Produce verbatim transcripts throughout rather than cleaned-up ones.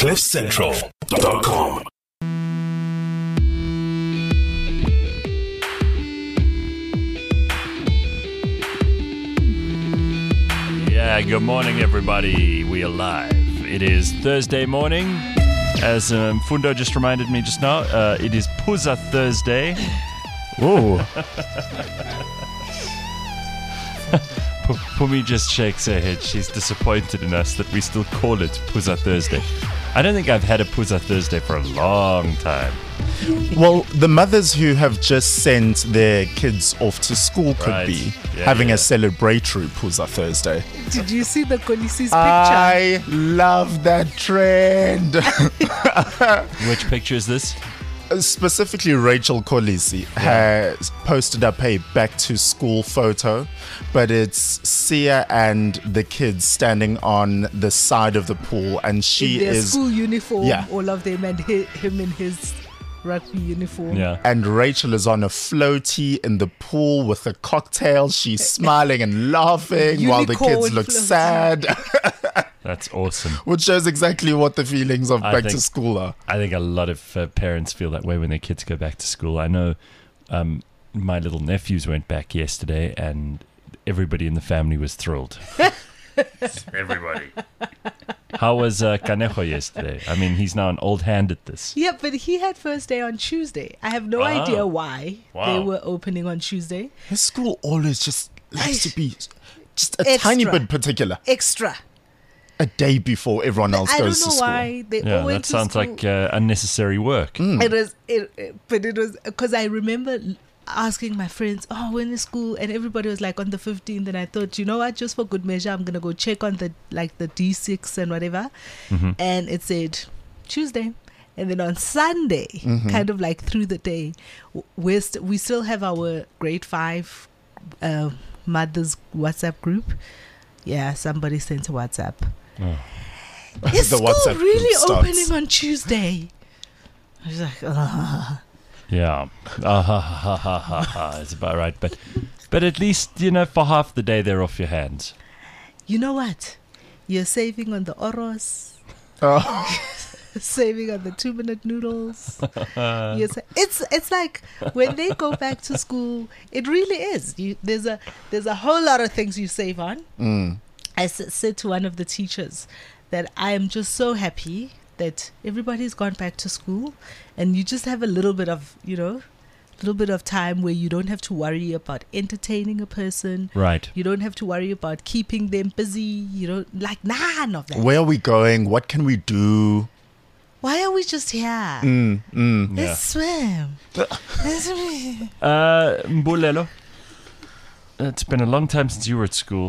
cliff central dot com. Yeah, good morning, everybody. We are live. It is Thursday morning. As um, Fundo just reminded me just now, uh, it is Puza Thursday. Ooh. P- Pumi just shakes her head. She's disappointed in us that we still call it Puza Thursday. I don't think I've had a Puza Thursday for a long time. Well, the mothers who have just sent their kids off to school could Right. be Yeah, having yeah. a celebratory Puza Thursday. Did you see the Kolisi's picture? I love that trend. Which picture is this? Specifically, Rachel Kolisi has posted up a back to school photo, but it's Sia and the kids standing on the side of the pool, and she in their is. school uniform, Yeah. all of them, and hi- him in his rugby uniform. Yeah. And Rachel is on a floaty in the pool with a cocktail. She's smiling and laughing while the Unicorn kids look floaty. sad, That's awesome. which shows exactly what the feelings of I back to think- school are. I think a lot of uh, parents feel that way when their kids go back to school. I know um, my little nephews went back yesterday, and everybody in the family was thrilled. Everybody. How was uh, Canejo yesterday? I mean, he's now an old hand at this. Yeah, but he had first day on Tuesday. I have no Ah. idea why Wow. they were opening on Tuesday. His school always just likes to be just a Extra. tiny bit particular. Extra. A day before everyone else I don't goes know to school. why they Yeah, all went that to sounds school. like uh, unnecessary work. It was, it, it- but it was because I remember asking my friends, "Oh, when is school?" And everybody was like on the fifteenth. And I thought, you know what? Just for good measure, I'm gonna go check on the like the D six and whatever. Mm-hmm. And it said Tuesday. And then on Sunday, kind of like through the day, w- we're st- we still have our grade five uh, mothers WhatsApp group. Yeah, somebody sent a WhatsApp. Oh. Is The school WhatsApp group really starts. opening on Tuesday? I was like, ugh. Yeah. Ah, ha, ha, ha, ha, ha, ha. It's about right. But, but at least, you know, for half the day, they're off your hands. You know what? You're saving on the oros, Oh, saving on the two-minute noodles. You're sa- it's it's like when they go back to school, it really is. You, there's a there's a whole lot of things you save on. mm. I s- said to one of the teachers that I am just so happy that everybody's gone back to school, and you just have a little bit of, you know, a little bit of time where you don't have to worry about entertaining a person. Right. You don't have to worry about keeping them busy. You don't like none of that. Where are we going? What can we do? Why are we just here? Mm, mm. Yeah. Let's swim. Let's swim. Uh, Mbulelo, it's been a long time since you were at school.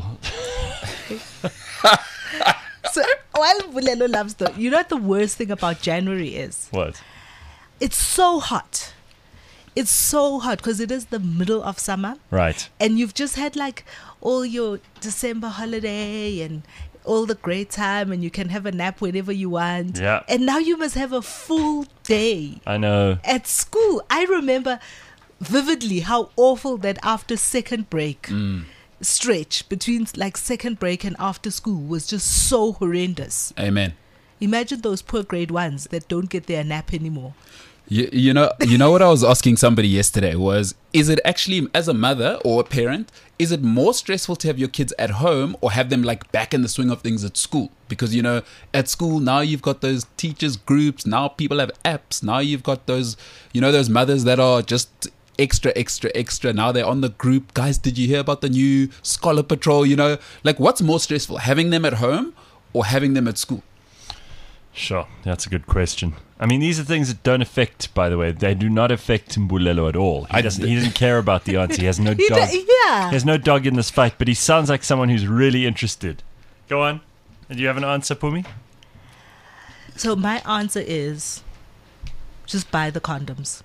So while Bulelo loves the, you know what the worst thing about January is? What? It's so hot. It's so hot because it is the middle of summer, Right. and you've just had like all your December holiday and all the great time, and you can have a nap whenever you want. Yeah. And now you must have a full day I know. at school. I remember vividly how awful that after second break stretch between like second break and after school was just so horrendous. Amen. Imagine those poor grade ones that don't get their nap anymore. You, you know, you know what I was asking somebody yesterday was: is it actually, as a mother or a parent, is it more stressful to have your kids at home or have them like back in the swing of things at school? Because you know, at school now you've got those teachers groups. Now people have apps. Now you've got those, you know, those mothers that are just extra, extra, extra. Now they're on the group. Guys, did you hear about the new Scholar Patrol? You know, like what's more stressful, having them at home or having them at school? Sure, that's a good question. I mean, these are things that don't affect, by the way, they do not affect Mbulelo at all. He I doesn't, d- he doesn't care about the answer. He has no He dog. do- He yeah. has no dog in this fight, but he sounds like someone who's really interested. Go on. Do you have an answer, Pumi? So my answer is just buy the condoms.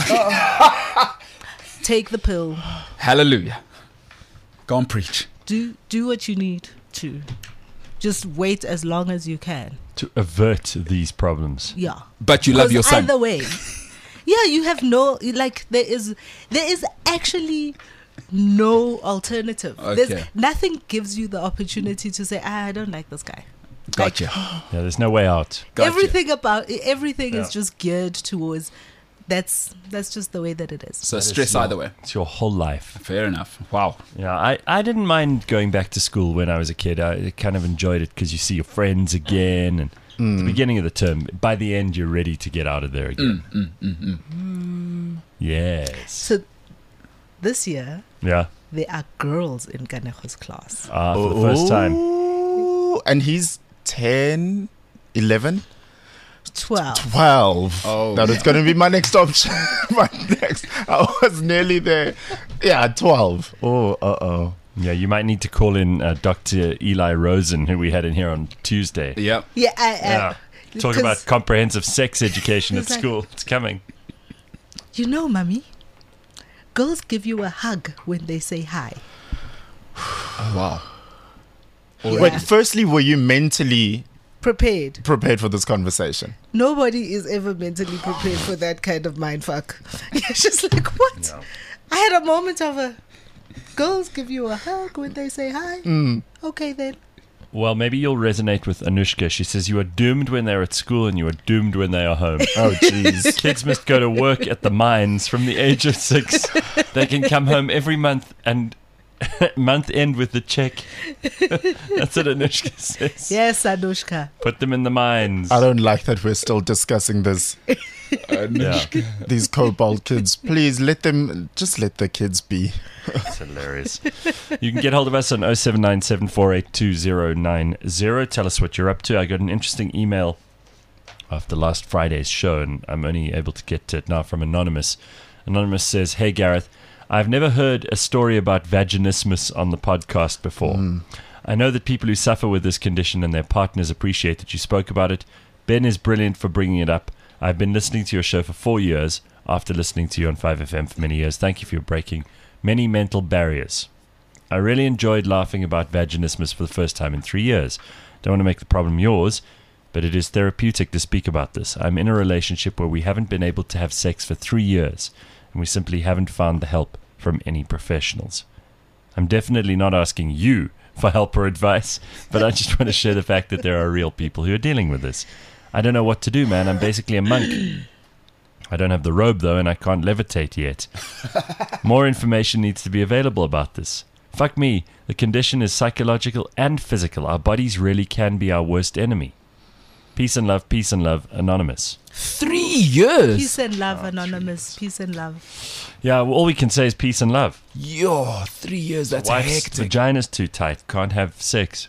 Take the pill. Hallelujah. Go and preach. Do do what you need to. Just wait as long as you can. To avert these problems. Yeah. But you love 'Cause your son. Either way. Yeah, you have no like there is there is actually no alternative. Okay. There's nothing gives you the opportunity to say, ah, I don't like this guy. Gotcha. Yeah, there's no way out. Gotcha. Everything about everything Yeah. is just geared towards. That's that's just the way that it is. So That is stress your- either way. It's your whole life. Fair enough. Wow. Yeah, I, I didn't mind going back to school when I was a kid. I kind of enjoyed it because you see your friends again. And at the beginning of the term, by the end, you're ready to get out of there again. Mm, mm, mm. Yes. So this year Yeah. there are girls in Kanego's class. Ah, for the first time. Ooh, and he's ten, eleven, Twelve. twelve. Oh, that was going to be my next option. my next. I was nearly there. Yeah, twelve. Oh, uh oh. Yeah, you might need to call in uh, Doctor Eli Rosen, who we had in here on Tuesday. Yep. Yeah, I, I, Yeah. Talk 'cause about comprehensive sex education at It's like- school. It's coming. you know, mummy, girls give you a hug when they say hi. Wow. Yeah. Wait, firstly, were you mentally Prepared. prepared for this conversation? Nobody is ever mentally prepared for that kind of mindfuck. It's just like, what? No. I had a moment of a girls give you a hug when they say hi. Mm. Okay then. Well, maybe you'll resonate with Anushka. She says you are doomed when they're at school and you are doomed when they are home. Oh, jeez. Kids must go to work at the mines from the age of six. They can come home every month and month end with the check. That's what Anushka says. Yes, Anushka. Put them in the mines. I don't like that we're still discussing this. Yeah, These cobalt kids. Please let them, just let the kids be. it's hilarious. You can get hold of us on oh seven nine seven four eight two oh nine oh. Tell us what you're up to. I got an interesting email after last Friday's show, and I'm only able to get to it now from Anonymous. Anonymous says, "Hey Gareth, I've never heard a story about vaginismus on the podcast before. Mm. I know that people who suffer with this condition and their partners appreciate that you spoke about it. Ben is brilliant for bringing it up. I've been listening to your show for four years after listening to you on five F M for many years. Thank you for your breaking many mental barriers. I really enjoyed laughing about vaginismus for the first time in three years. Don't want to make the problem yours, but it is therapeutic to speak about this. I'm in a relationship where we haven't been able to have sex for three years, and we simply haven't found the help from any professionals. I'm definitely not asking you for help or advice, but I just want to share the fact that there are real people who are dealing with this. I don't know what to do, man. I'm basically a monk. I don't have the robe, though, and I can't levitate yet. More information needs to be available about this. Fuck me. The condition is psychological and physical. Our bodies really can be our worst enemy. Peace and love, peace and love, Anonymous." Three years. Peace and love, Anonymous. Peace and love. Yeah, well, all we can say is peace and love. Yo, three years. That's Wife's hectic. vagina's too tight. Can't have sex.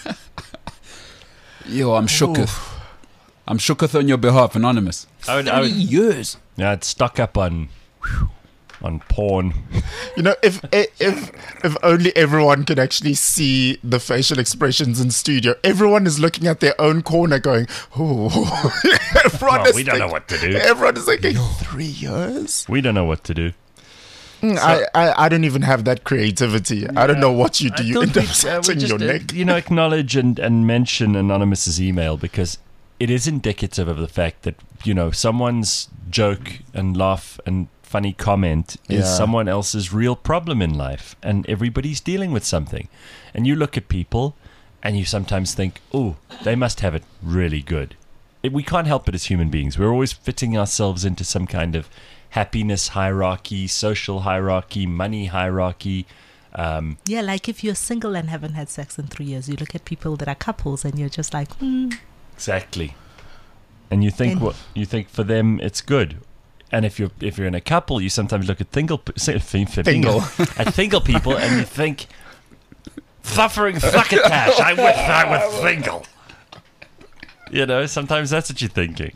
Yo, I'm shooketh. I'm shooketh on your behalf, Anonymous. I would, Three I would, years. yeah, I'd stock up on on porn. You know, if if if only everyone could actually see the facial expressions in studio. Everyone is looking at their own corner, going, "Oh." everyone Oh, is we don't know thinking- what to do. Everyone is thinking, three years. We don't know what to do. Mm, I, I I don't even have that creativity. I don't know what you do. I You thought end up we'd, uh, scratching we'd your just, uh, neck. You know, acknowledge and, and mention Anonymous's email because it is indicative of the fact that, you know, someone's joke and laugh and funny comment is Yeah. someone else's real problem in life, and everybody's dealing with something. And you look at people and you sometimes think, oh, they must have it really good. It, we can't help it as human beings. We're always fitting ourselves into some kind of happiness hierarchy, social hierarchy, money hierarchy. Um, Yeah, like if you're single and haven't had sex in three years, you look at people that are couples and you're just like, hmm. exactly. And you think And- what you think for them it's good. And if you're if you're in a couple, you sometimes look at thingle say, thing, Thingle. at thingle people and you think suffering succotash. I wish I was single. You know, sometimes that's what you're thinking.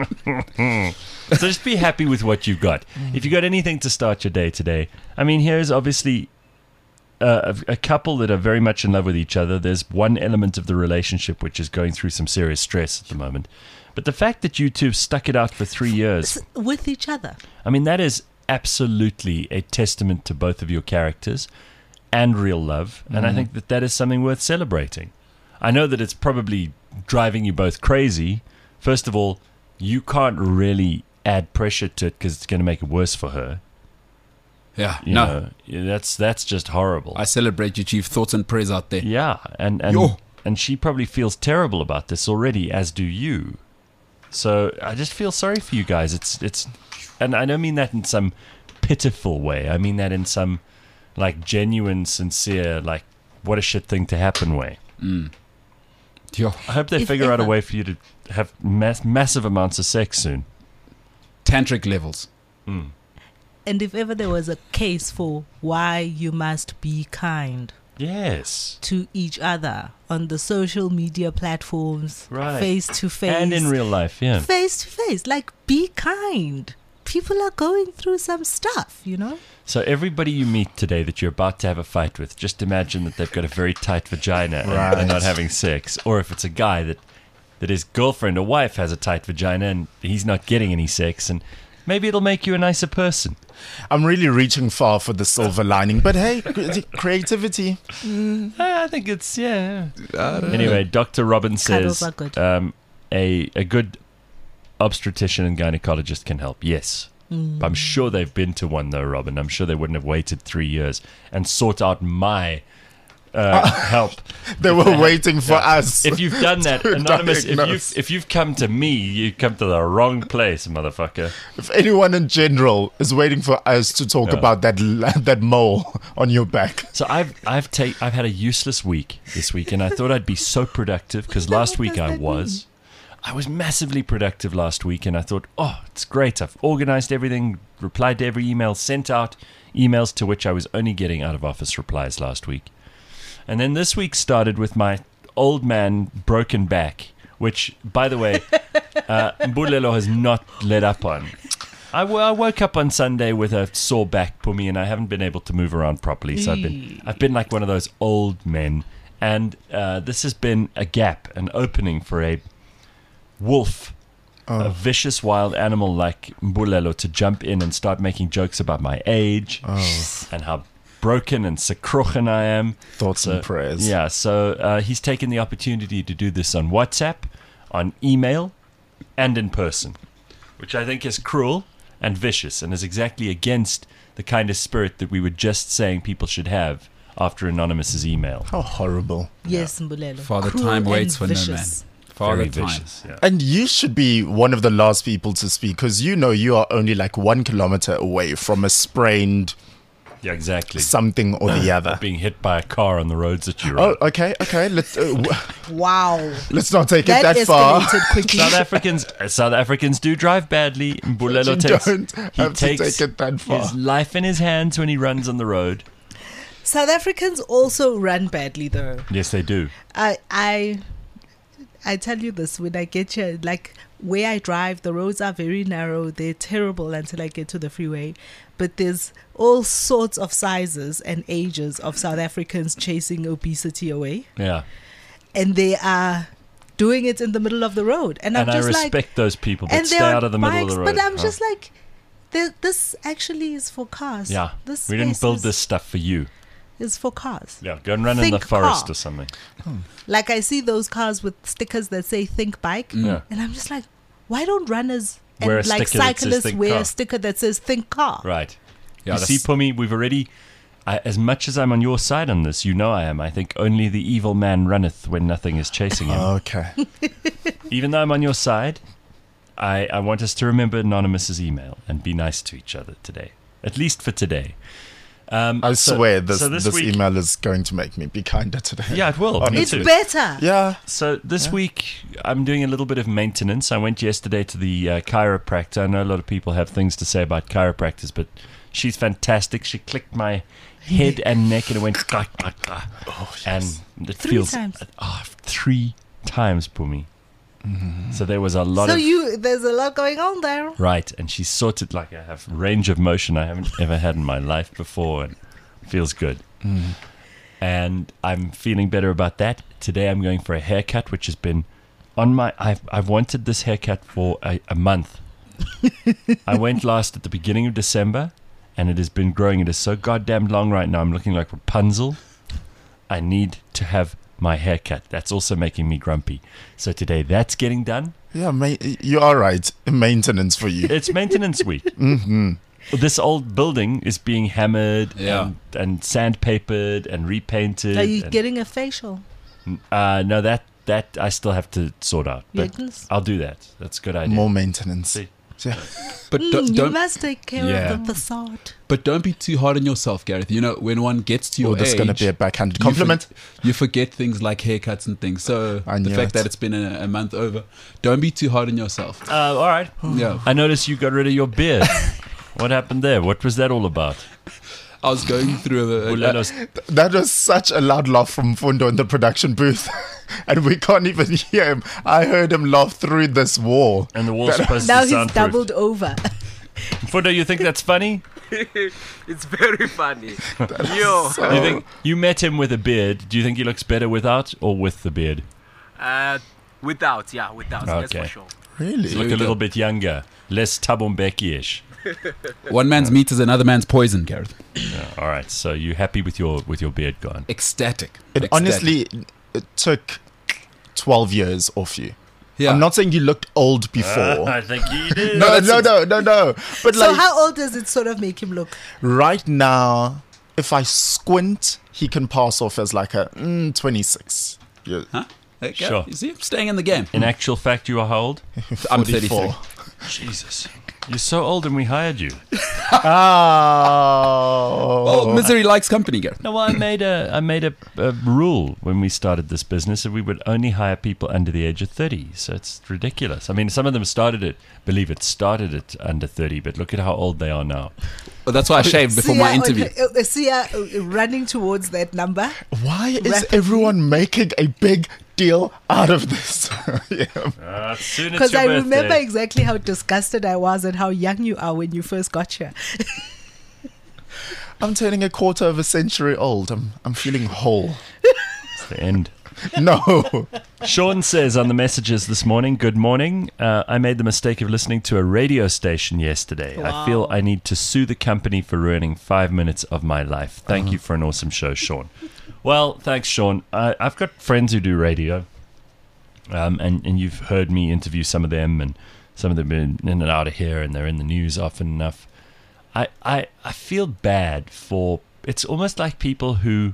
So just be happy with what you've got. If you got anything to start your day today, I mean, here's obviously uh, a, a couple that are very much in love with each other. There's one element of the relationship which is going through some serious stress at the moment. But the fact that you two have stuck it out for three years, S- with each other. I mean, that is absolutely a testament to both of your characters and real love. And I think that that is something worth celebrating. I know that it's probably driving you both crazy. First of all, you can't really add pressure to it because it's going to make it worse for her. Yeah, You no. know, Yeah, that's that's just horrible. I celebrate you, Chief. Thoughts and prayers out there. yeah, and and Yo. and she probably feels terrible about this already, as do you. So I just feel sorry for you guys. It's it's, and I don't mean that in some pitiful way. I mean that in some like genuine, sincere, like what a shit thing to happen way. Mm. Yo. I hope they If figure out a ever. way for you to have mass, massive amounts of sex soon. Tantric levels. Mm. And if ever there was a case for why you must be kind Yes. to each other on the social media platforms, Right. face to face, And in real life, yeah. face to face, like be kind. People are going through some stuff, you know. So everybody you meet today that you're about to have a fight with, just imagine that they've got a very tight vagina and Right. they're not having sex. Or if it's a guy that, that his girlfriend or wife has a tight vagina and he's not getting any sex, and maybe it'll make you a nicer person. I'm really reaching far for the silver lining, but hey, cre- creativity. I I think it's, yeah. Anyway, Doctor Robin Cuddles says are good. um, a, a good obstetrician and gynecologist can help. Yes. Mm. I'm sure they've been to one, though, Robin. I'm sure they wouldn't have waited three years and sought out my uh, help. They were waiting for Yeah. us. If you've done that, to Anonymous, if diagnose. you've, if you've come to me, you've come to the wrong place, motherfucker. If anyone in general is waiting for us to talk Yeah. about that l- that mole on your back, So I've I've ta- I've had a useless week this week, and I thought I'd be so productive because What last week does I that was. I was massively productive last week, and I thought, oh, it's great. I've organized everything, replied to every email, sent out emails to which I was only getting out of office replies last week. And then this week started with my old man broken back, which, by the way, uh, Mbulelo has not let up on. I, w- I woke up on Sunday with a sore back, Pumi, and I haven't been able to move around properly. So I've been, I've been like one of those old men. And uh, this has been a gap, an opening for a wolf, a vicious wild animal like Mbulelo to jump in and start making jokes about my age and how broken and sekrochen I am. thoughts So, and prayers. Yeah, so uh, he's taken the opportunity to do this on WhatsApp, on email, and in person, which I think is cruel and vicious and is exactly against the kind of spirit that we were just saying people should have after Anonymous's email. How horrible. Yes, Mbulelo. Father Cruel time and waits for vicious. no man. Father Very time. vicious. Yeah. And you should be one of the last people to speak because you know you are only like one kilometer away from a sprained yeah, exactly. something or the other. Being hit by a car on the roads that you're Oh, on. okay, okay. Let's uh, w- Wow. let's not take That it that far. escalated quickly. South Africans, uh, South Africans do drive badly. Mbulelo You takes, don't he have to takes take it that far. his life in his hands when he runs on the road. South Africans also run badly, though. Yes, they do. I I I tell you this, when I get here, like where I drive, the roads are very narrow. They're terrible until I get to the freeway. But there's all sorts of sizes and ages of South Africans chasing obesity away, Yeah. and they are doing it in the middle of the road. And, And I'm I just respect like, those people, but and stay they're out of the on middle of bikes, the road. But I'm Oh. just like, th- this actually is for cars. Yeah. This We didn't space build is, this stuff for you. is for cars. Yeah, go and run in the Think forest car. or something. Like I see those cars with stickers that say "Think Bike," Yeah. and I'm just like, why don't runners and Wear a like sticker that says cyclists "Think wear car." a sticker that says "Think Car"? Right. Yeah, you see, that's- Pumi, we've already, I, as much as I'm on your side on this, you know I am. I think only the evil man runneth when nothing is chasing him. Okay. Even though I'm on your side, I, I want us to remember Anonymous's email and be nice to each other today. At least for today. Um, I so- swear this so this, week, email is going to make me be kinder today. Yeah, it will. Me It's too. better. Yeah. So this week I'm doing a little bit of maintenance. I went yesterday to the uh, chiropractor. I know a lot of people have things to say about chiropractors, but she's fantastic. She clicked my head and neck and it went clack, clack, clack. Oh, And it Three feels times. Oh, three times, Pumi. So there was a lot So of you, there's a lot going on there. right, and she sorted like I have range of motion I haven't ever had in my life before, and it feels good. And I'm feeling better about that. Today I'm going for a haircut, which has been on my. I've I've wanted this haircut for a, a month. I went last at the beginning of December, and it has been growing. It is so goddamn long right now. I'm looking like Rapunzel. I need to have my haircut. That's also making me grumpy. So today that's getting done. Yeah, ma- you are right. Maintenance for you. It's maintenance week. Mm-hmm. This old building is being hammered Yeah. and, and sandpapered and repainted. Are you and- getting a facial? Uh, no, that that I still have to sort out. But Goodness. I'll do that. That's a good idea. More maintenance. See. Yeah. But Mm, don't, you don't must take care Yeah. of the facade. but don't be too hard on yourself, Gareth. You know, when one gets to your Oh, this is age, going to be a backhanded you compliment. for- You forget things like haircuts and things. So I the knew fact it. that it's been a, a month over, don't be too hard on yourself. Uh, all right. Yeah. I noticed you got rid of your beard. What happened there? What was that all about? I was going through a, Well, let us- That was such a loud laugh from Fundo in the production booth. And we can't even hear him. I heard him laugh through this wall. and the wall's supposed Now to he's soundproof. doubled over. Fundo, you think that's funny? It's very funny. Yo, So- You think you met him with a beard? Do you think he looks better without or with the beard? uh, without, yeah, without, that's Okay. for sure. Really? Does he look we a little go. bit younger, less Tabombeki-ish. one man's meat is another man's poison, Gareth. Yeah, all right. So you happy with your with your beard gone? Ecstatic. It Ecstatic. honestly it took twelve years off you. yeah. I'm not saying you looked old before. I think he did. no, no, no, no, no. But So like how old does it sort of make him look? right now, if I squint, he can pass off as like a mm, twenty-six. Yeah. Huh? Okay. Sure. You see, I'm staying in the game. In actual fact, you are how old? I'm forty-four. thirty-three. Jesus. You're so old and we hired you. Oh. Well, misery likes company, Gareth. No, well, I made a I made a, a rule when we started this business that we would only hire people under the age of thirty. So it's ridiculous. I mean, some of them started it, believe it, started it under thirty, but look at how old they are now. Well, that's why I shaved before Sia my on interview. her- uh, Sia uh, running towards that number. Why is Rapidly. everyone making a big deal out of this? Yeah. Uh, soon it's Because your I birthday. remember exactly how disgusted I was and how young you are when you first got here. I'm turning a quarter of a century old. I'm I'm feeling whole. It's the end. No. Sean says on the messages this morning, good morning. Uh, I made the mistake of listening to a radio station yesterday. I feel Wow. I need to sue the company for ruining five minutes of my life. Thank you for an awesome show, Sean. Well, thanks, Sean. I, I've got friends who do radio, um, and, and you've heard me interview some of them, and some of them have been in and out of here, and they're in the news often enough. I, I, I feel bad for... It's almost like people who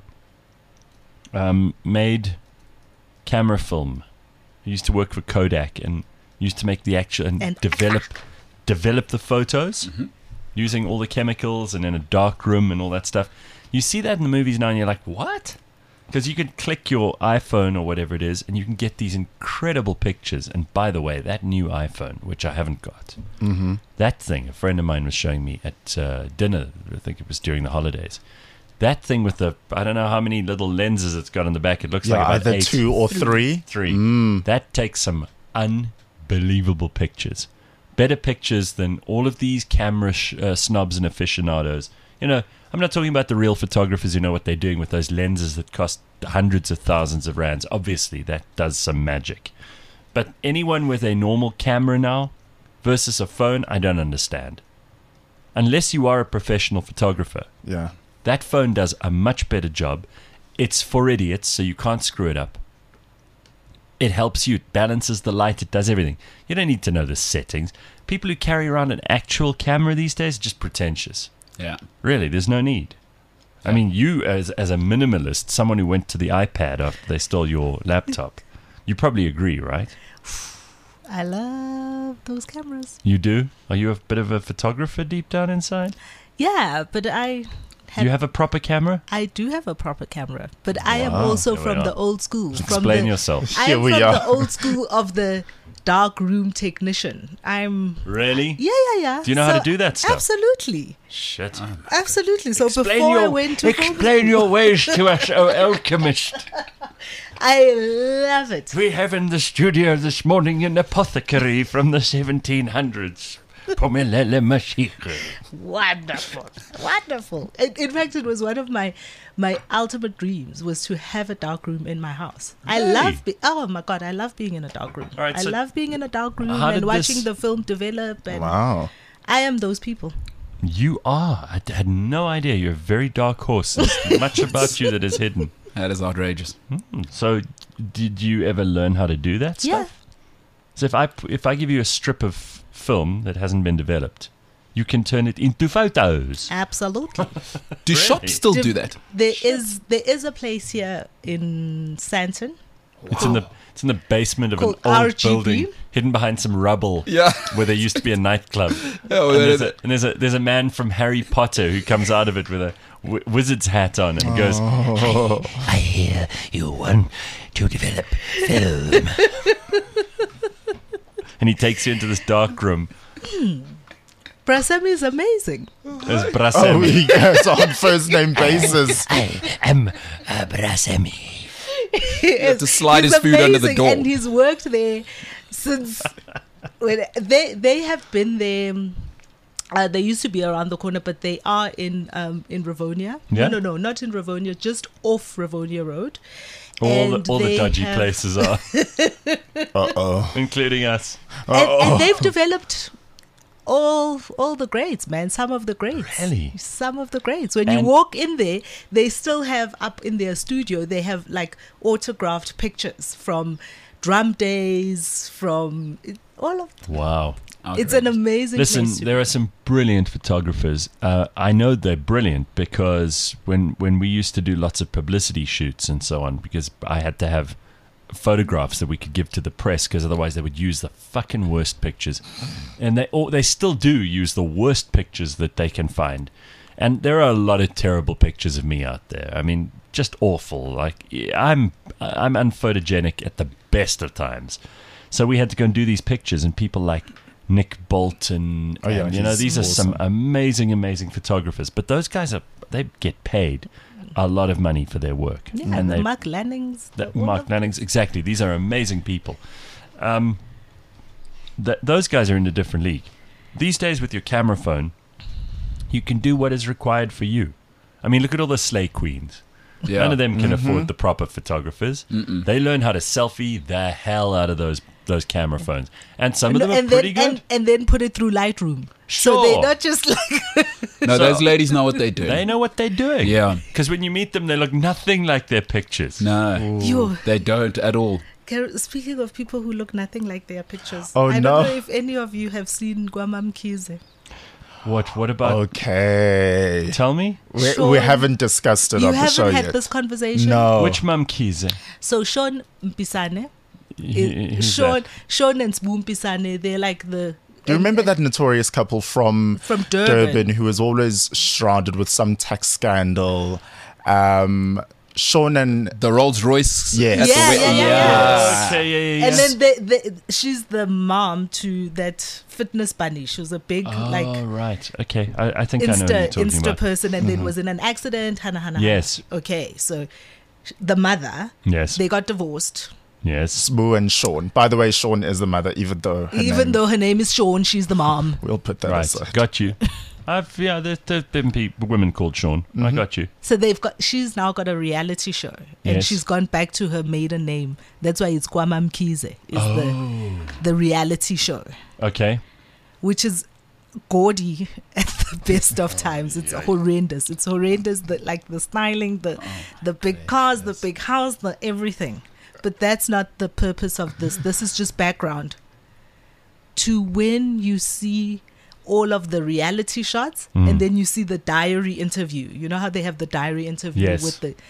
um, made... camera film. I used to work for Kodak and used to make the actual and, And- develop develop the photos using all the chemicals and in a dark room and all that stuff. You see that in the movies now and you're like, what? Because you can click your iPhone or whatever it is and you can get these incredible pictures. And by the way, that new iPhone, which I haven't got, Mm-hmm. that thing, a friend of mine was showing me at uh, dinner, I think it was during the holidays. That thing with the, I don't know how many little lenses it's got on the back. It looks Yeah, like about either eight. two or three. Three. Mm. That takes some unbelievable pictures. Better pictures than all of these camera sh- uh, snobs and aficionados. You know, I'm not talking about the real photographers who know what they're doing with those lenses that cost hundreds of thousands of rands. Obviously, that does some magic. But anyone with a normal camera now versus a phone, I don't understand. Unless you are a professional photographer. Yeah. That phone does a much better job. It's for idiots, so you can't screw it up. It helps you. It balances the light. It does everything. You don't need to know the settings. People who carry around an actual camera these days are just pretentious. Yeah. Really, there's no need. I mean, you as as a minimalist, someone who went to the iPad after they stole your laptop, you probably agree, right? I love those cameras. You do? Are you a bit of a photographer deep down inside? Yeah, but I Do you have a proper camera? I do have a proper camera, but I am Wow. also There we from are. the old school. From Explain the, yourself. I Here am we from are. the old school of the dark room technician. I'm Really? yeah, yeah, yeah. Do you know how to do that stuff? Absolutely, Shit. absolutely. So Explain before I your- went to film Explain your ways to us, O alchemist. I love it. We have in the studio this morning an apothecary from the seventeen hundreds. Pomelele Mashika. Wonderful, wonderful. In, in fact, it was one of my my ultimate dreams was to have a dark room in my house. I Really? love. Be- oh my god, I love being in a dark room. All right, I so love being in a dark room how and did watching this- the film develop. And Wow. I am those people. You are. I d- had no idea. You're a very dark horse. There's much about you that is hidden. That is outrageous. So, did you ever learn how to do that Yeah. stuff? So if I p- if I give you a strip of film that hasn't been developed, you can turn it into photos. Absolutely. Do shops still do that? There is there is a place here in Sandton. It's in the it's in the basement of an Called old R G B. building, hidden behind some rubble. Yeah. Where there used to be a nightclub. Oh, and, that there's is- a, and there's a there's a man from Harry Potter who comes out of it with a w- wizard's hat on and goes, I hear you want to develop film. and he takes you into this dark room. Brasemi is amazing. There's Oh, Brasemi. he goes on first name basis. I am uh, Brasemi. You have to slide his food under the door. And he's worked there since when they they have been there. um, Uh, they used to be around the corner, but they are in um, in Ravonia. Yeah? No, no, no, not in Ravonia, just off Ravonia Road. all And the, all the they dodgy have- places are, Uh oh. including us. And, and they've developed all all the grades, man. Some of the grades. Really? Some of the grades. When you And- walk in there, they still have up in their studio, they have like autographed pictures from drum days, from it- all of Wow. it's an amazing Listen, place to there be. are some brilliant photographers. Uh, I know they're brilliant because when when we used to do lots of publicity shoots and so on, because I had to have photographs that we could give to the press, because otherwise they would use the fucking worst pictures, and they or they still do use the worst pictures that they can find. And there are a lot of terrible pictures of me out there. I mean, just awful. Like I'm I'm unphotogenic at the best of times. So we had to go and do these pictures, and people like Nick Bolton, Oh, yeah, and, you know, he's these are some awesome. amazing, amazing photographers. But those guys are they get paid a lot of money for their work, Yeah, and the they Mark Lannings. the, the- all Mark of- Lannings, exactly. These are amazing people. Um, th- those guys are in a different league. These days, with your camera phone, you can do what is required for you. I mean, look at all the slay queens. Yeah. None of them can Mm-hmm. afford the proper photographers. They learn how to selfie the hell out of those those camera phones, and some of them are and pretty then, good. And, and then put it through Lightroom. So Sure. they're not just like No, those ladies know what they do. They know what they're doing. Yeah. Because when you meet them, they look nothing like their pictures. No, you. they don't at all. Car- Speaking of people who look nothing like their pictures, Oh, I no. don't know if any of you have seen Guamam Kize. What? What about? Okay. Tell me. We, we Sean, haven't discussed it You on the show haven't had yet. this conversation. No. Which Mum Kize? So Sean Mpisane, He- who's Sean, that? Sean and Sbu Mpisane, they're like the. Do you remember that notorious couple from, From Durban. who was always shrouded with some tax scandal? Um, Sean and The Rolls Royce. Yes. at the Yeah, we- yeah, yeah, Yeah. Okay. Yeah. Yeah. And yeah. then they, they, she's the mom to that fitness bunny. She was a big Oh, like right. Okay. I, I think I know what you're Insta talking Insta about. person, and then was in an accident. Hana, hana, hana. Yes. Okay, so sh- the mother, Yes. they got divorced. Yes. Sbu and Sean. By the way, Sean is the mother, even though her Even name- though her name is Sean, she's the mom. we'll put that Right. aside. Got you. I've yeah. There, there've been people, women called Sean. I got you. So they've got. She's now got a reality show, and Yes. she's gone back to her maiden name. That's why it's Kwamam Kize. Is Oh. the the reality show, Okay. which is gaudy at the best of times. It's horrendous. It's horrendous. The like the styling, the the big cars, the big house, the everything. But that's not the purpose of this. This is just background. To when you see all of the reality shots, Mm. and then you see the diary interview. You know how they have the diary interview Yes. with the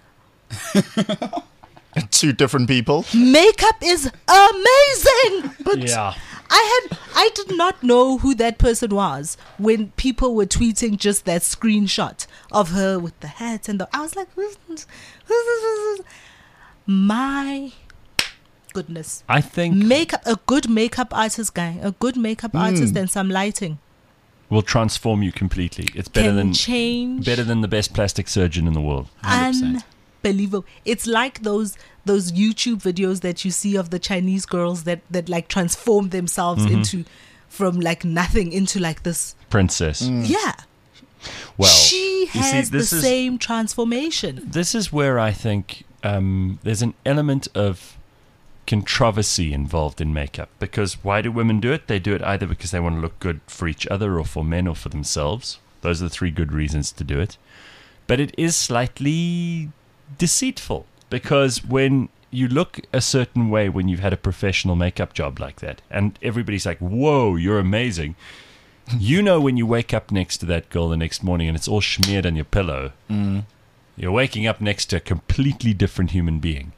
Two different people. makeup is amazing. But Yeah. I had I did not know who that person was when people were tweeting just that screenshot of her with the hat and the I was like, who's this? Who's this? Who's this? My goodness. I think Makeup a good makeup artist guy, a good makeup artist and some lighting will transform you completely. It's better can than change better than the best plastic surgeon in the world. one hundred percent. unbelievable. It's like those those YouTube videos that you see of the Chinese girls that that like transform themselves Mm-hmm. into from like nothing into like this. Princess. Yeah. Well, she you see, has the this is- same transformation. This is where I think um, there's an element of controversy involved in makeup. Because why do women do it? They do it either because they want to look good for each other or for men or for themselves. Those are the three good reasons to do it. But it is slightly deceitful because when you look a certain way when you've had a professional makeup job like that and everybody's like, whoa, you're amazing. You know when you wake up next to that girl the next morning and it's all smeared on your pillow, Mm. you're waking up next to a completely different human being.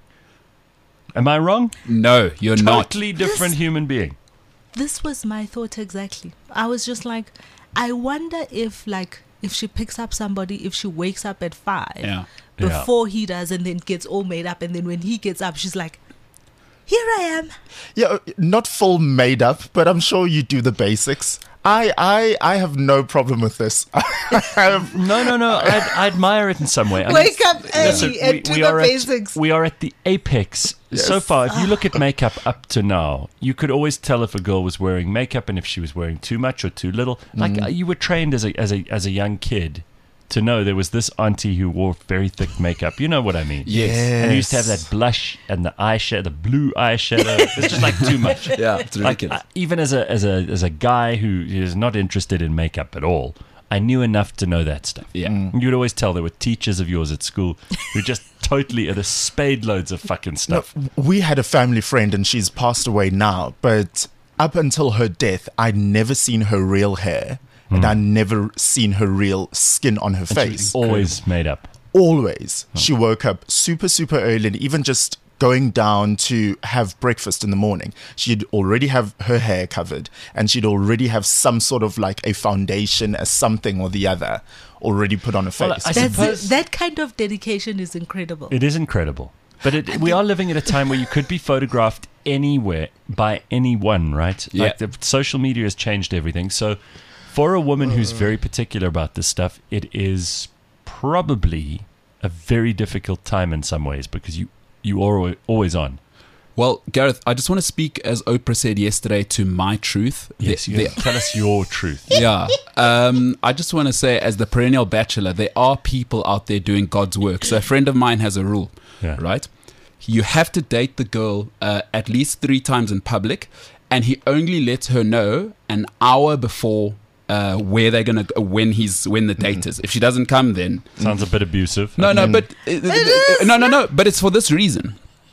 Am I wrong? No, you're not. Totally different human being. This was my thought exactly. I was just like, I wonder if like if she picks up somebody, if she wakes up at five Yeah. before he does, and then gets all made up, and then when he gets up, she's like, "Here I am." Yeah, not full made up, but I'm sure you do the basics. I, I, I have no problem with this. I have, No, no, no. I, I admire it in some way. I mean, Wake up early listen, and do the are basics. At, we are at the apex. So Yes. far, if you look at makeup up to now, you could always tell if a girl was wearing makeup and if she was wearing too much or too little. Like uh, you were trained as a as a as a young kid to know there was this auntie who wore very thick makeup. You know what I mean? Yes. And you used to have that blush and the eyeshadow, the blue eyeshadow. It's just like too much. Yeah, it's Like ridiculous. uh, even as a as a as a guy who is not interested in makeup at all, I knew enough to know that stuff. Yeah. And you'd always tell there were teachers of yours at school who just totally are the spade loads of fucking no, stuff. we had a family friend and she's passed away now, but up until her death, I'd never seen her real hair and I'd never seen her real skin on her face. Always made up. Always. She woke up super, super early, and even just going down to have breakfast in the morning, she'd already have her hair covered and she'd already have some sort of like a foundation, a something or the other already put on her Well, face. I That's suppose- it. That kind of dedication is incredible. It is incredible. But it, we are living at a time where you could be photographed anywhere by anyone, right? Yeah. Like the social media has changed everything. So for a woman who's very particular about this stuff, it is probably a very difficult time in some ways because you, you are al- always on. Well, Gareth, I just want to speak, as Oprah said yesterday, to my truth. Yes, The- you the- tell us your truth. yeah. Um, I just want to say, as the perennial bachelor, there are people out there doing God's work. So a friend of mine has a rule, Yeah. right? You have to date the girl uh, at least three times in public, and he only lets her know an hour before uh, where they're gonna go, when he's when the date is. If she doesn't come, then Sounds a bit abusive. no, no, but uh, uh, no, no, no. But it's for this reason,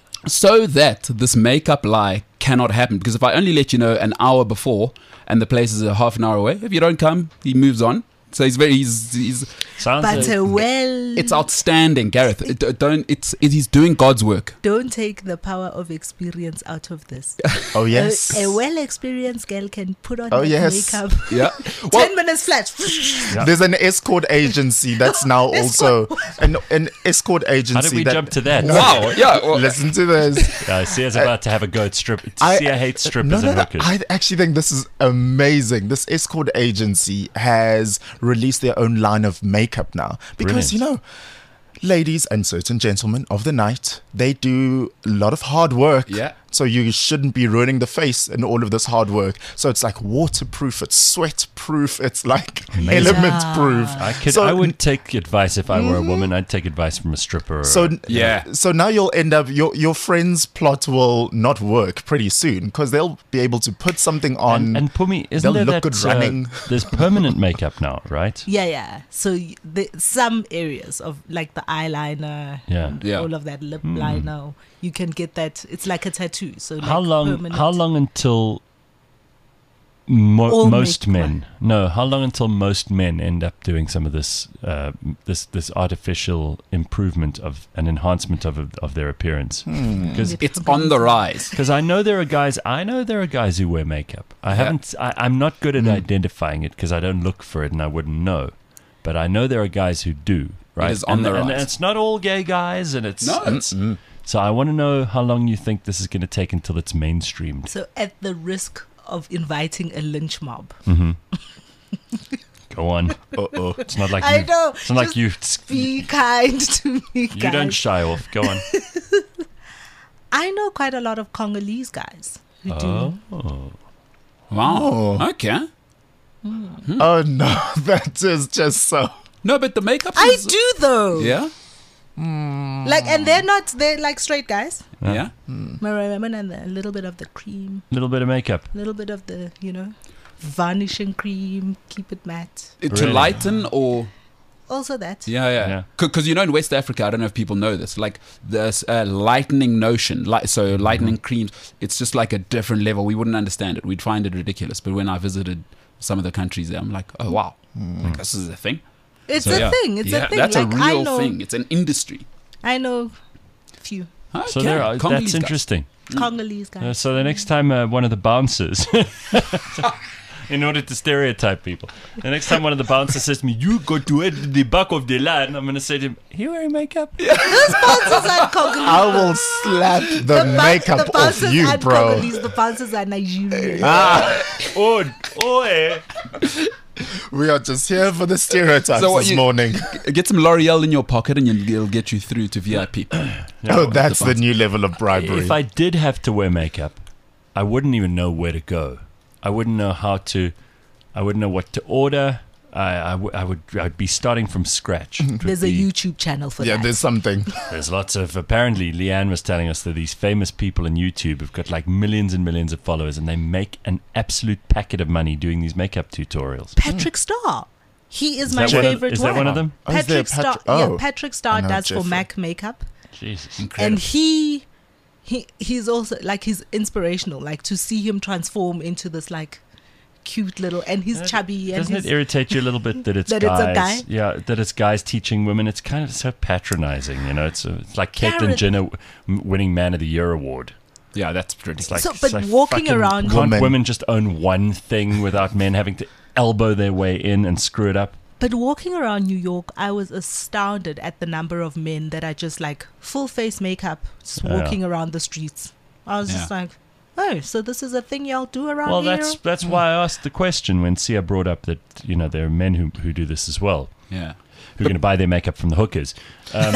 so that this makeup lie cannot happen. Because if I only let you know an hour before, and the place is a half an hour away, if you don't come, he moves on. So he's very he's he's Sounds But like- uh, well, it's outstanding, Gareth. D- Don't it's it, he's doing God's work. don't take the power of experience out of this. oh, yes. A, a well-experienced girl can put on Oh, that yes. makeup. Yeah. Ten minutes flat. Yeah. There's an escort agency that's now also an, an escort agency. How did we that, jump to that? Wow. Yeah. Well, Listen to this. Yeah, Sia's about to have a go at strip. I- Sia hates strippers no, no, and no. hookers. I actually think this is amazing. This escort agency has released their own line of makeup now because, Brilliant. you know, ladies and certain gentlemen of the night, they do a lot of hard work. Yeah. So you shouldn't be ruining the face in all of this hard work. So it's like waterproof, it's sweat proof, it's like Amazing. element proof. I could. So- I would take advice if I were a woman. I'd take advice from a stripper. Or So Yeah. So now you'll end up your your friend's plot will not work pretty soon because they'll be able to put something on. and, and Pumi, isn't they'll there look that good uh, running. there's permanent makeup now, right? Yeah, yeah. So y- the, some areas of like the eyeliner, Yeah. and Yeah. all of that lip liner, you can get that. It's like a tattoo. So like How long? permanent. How long until mo- All most make- men? No, how long until most men end up doing some of this, uh, this, this artificial improvement of an enhancement of of their appearance? Hmm. Because it's on the rise. Because I know there are guys. I know there are guys who wear makeup. I haven't. I, I'm not good Hmm. at identifying it because I don't look for it and I wouldn't know. But I know there are guys who do. Right? is on and, the and rise. it's not all gay guys, and it's. No. it's so I want to know how long you think this is going to take until it's mainstreamed. So at the risk of inviting a lynch mob, Go on. Uh oh. It's not like I you. know. It's not like just you. Be kind to me, guys. You don't shy off. Go on. I know quite a lot of Congolese guys who do. Oh. Wow. Oh. Okay. Oh no, that is just so. No, but the makeup. I Is, do though. Yeah. Like, and they're not. They're like straight guys. Yeah. Marimon and a little bit of the cream, Little bit of makeup. a little bit of the, you know, varnishing cream. Keep it matte. To Really? lighten or Also that. Yeah, yeah. Yeah. Because you know, in West Africa, I don't know if people know this. Like this uh, lightening notion, like so lightening Mm-hmm. creams. It's just like a different level. We wouldn't understand it. We'd find it ridiculous. But when I visited some of the countries there, I'm like, oh wow, like, this is a thing. It's So, a yeah. thing. It's Yeah, a thing. That's like a I real know, thing. It's an industry. I know few Okay. So there are, Congolese that's guys. interesting. Congolese guys. Uh, so the next time uh, one of the bouncers, in order to stereotype people, the next time one of the bouncers says to me, "You go to it, the back of the line," I'm going to say to him, "Are you wearing makeup?" Those bouncers are Congolese. I will slap the, boun- makeup the off bouncers you, aren't bro. Congolese, the bouncers are Nigerian. Oh, oh, eh. We are just here for the stereotypes So what this you- morning. Get some L'Oreal in your pocket, and you'll- it'll get you through to V I P. Oh, that's the the new level of bribery. If I did have to wear makeup, I wouldn't even know where to go. I wouldn't know how to. I wouldn't know what to order. I, I, w- I would. I'd be starting from scratch. It would There's a be- YouTube channel for yeah, that. there's something. There's lots of. Apparently, Leanne was telling us that these famous people on YouTube have got like millions and millions of followers, and they make an absolute packet of money doing these makeup tutorials. Patrick Starr. He is, Is my that one of- favorite is that one of them? Oh, is there Patrick Starr. Patri- oh. yeah, Patrick I Starr know does for Jeffrey. MAC makeup, Jesus, and he, he, he's also like he's inspirational. Like to see him transform into this like cute little, and he's chubby and Doesn't he's, it irritate you a little bit that it's That it's guys? a guy? Yeah, that it's guys teaching women. It's kind of so patronizing, you know. It's, uh, it's like Caitlyn Garrett- Jenner w- winning Man of the Year award. Yeah, that's ridiculous. It's like, So, it's but like walking fucking- around- can't Woman. women just own one thing without men having to elbow their way in and screw it up? But walking around New York, I was astounded at the number of men that are just like full face makeup, just Yeah. walking around the streets. I was just Yeah. like, oh, so this is a thing y'all do around Well, here? that's that's why I asked the question when Sia brought up that you know there are men who who do this as well, Yeah. who are going to buy their makeup from the hookers. Um,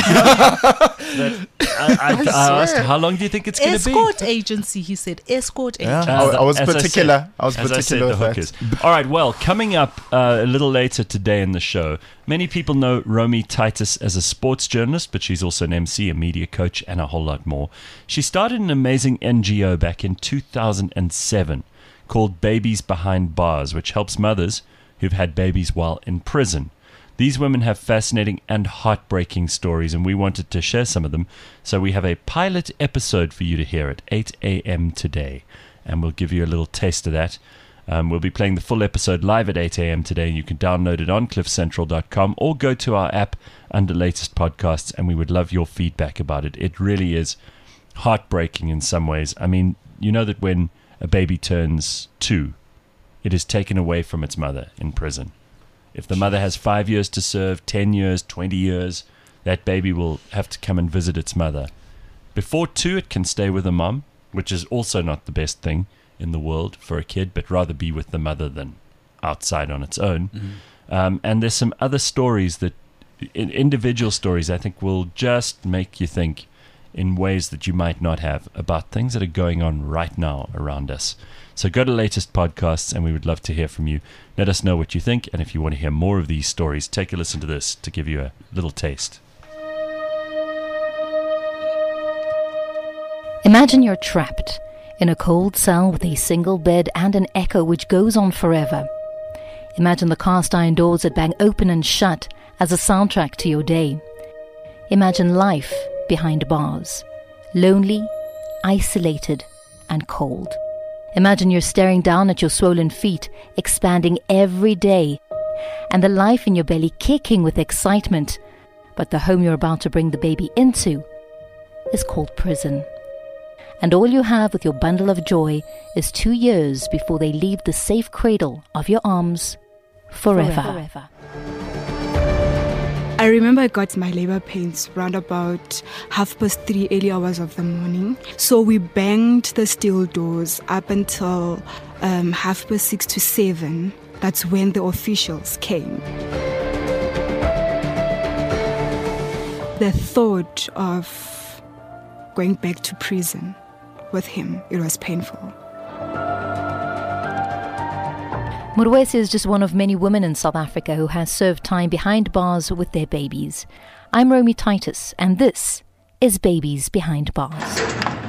that I, I, I asked, swear. how long do you think it's going to be? Escort agency, he said. Escort Yeah. agency. I, I was As particular. said- I, was as particular I said, the with that. hookers. All right, well, coming up uh, a little later today in the show, many people know Romy Titus as a sports journalist, but she's also an M C, a media coach, and a whole lot more. She started an amazing N G O back in two thousand seven called Babies Behind Bars, which helps mothers who've had babies while in prison. These women have fascinating and heartbreaking stories, and we wanted to share some of them. So we have a pilot episode for you to hear at eight a.m. today, and we'll give you a little taste of that. Um, we'll be playing the full episode live at eight a.m. today. You can download it on cliff central dot com or go to our app under Latest Podcasts, and we would love your feedback about it. It really is heartbreaking in some ways. I mean, you know that when a baby turns two, it is taken away from its mother in prison. If the mother has five years to serve, ten years, twenty years, that baby will have to come and visit its mother. Before two, it can stay with the mom, which is also not the best thing in the world for a kid, but rather be with the mother than outside on its own. Mm-hmm. Um, and there's some other stories that, in, individual stories, I think will just make you think in ways that you might not have about things that are going on right now around us. So go to Latest Podcasts, and we would love to hear from you. Let us know what you think, and if you want to hear more of these stories, take a listen to this to give you a little taste. Imagine you're trapped in a cold cell with a single bed and an echo which goes on forever. Imagine the cast iron doors that bang open and shut as a soundtrack to your day. Imagine life behind bars, lonely, isolated, and cold. Imagine you're staring down at your swollen feet, expanding every day, and the life in your belly kicking with excitement. But the home you're about to bring the baby into is called prison. And all you have with your bundle of joy is two years before they leave the safe cradle of your arms forever. forever. I remember I got my labor pains round about half past three, early hours of the morning. So we banged the steel doors up until um, half past six to seven. That's when the officials came. The thought of going back to prison with him, it was painful. Murwesi is just one of many women in South Africa who has served time behind bars with their babies. I'm Romy Titus, and this is Babies Behind Bars.